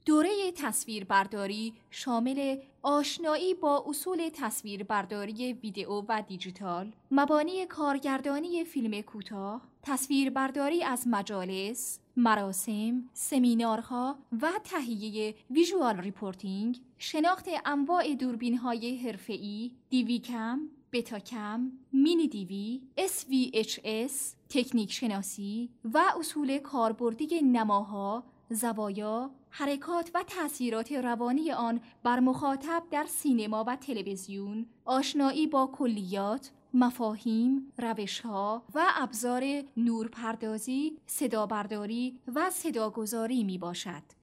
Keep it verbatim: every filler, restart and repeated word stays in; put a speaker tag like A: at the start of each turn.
A: دوره تصویربرداری شامل آشنایی با اصول تصویربرداری ویدئو و دیجیتال، مبانی کارگردانی فیلم کوتاه، تصویربرداری از مجالس، مراسم، سمینارها و تهیه ویژوال ریپورتینگ، شناخت انواع دوربین‌های حرفه‌ای، دیوی کم، بتا کم، مینی دیوی، اس وی اچ اس، تکنیک شناسی و اصول کاربردی نماها، زوایا، حرکات و تأثیرات روانی آن بر مخاطب در سینما و تلویزیون، آشنایی با کلیات، مفاهیم، روش‌ها و ابزار نورپردازی، صدابرداری و صداگذاری می باشد.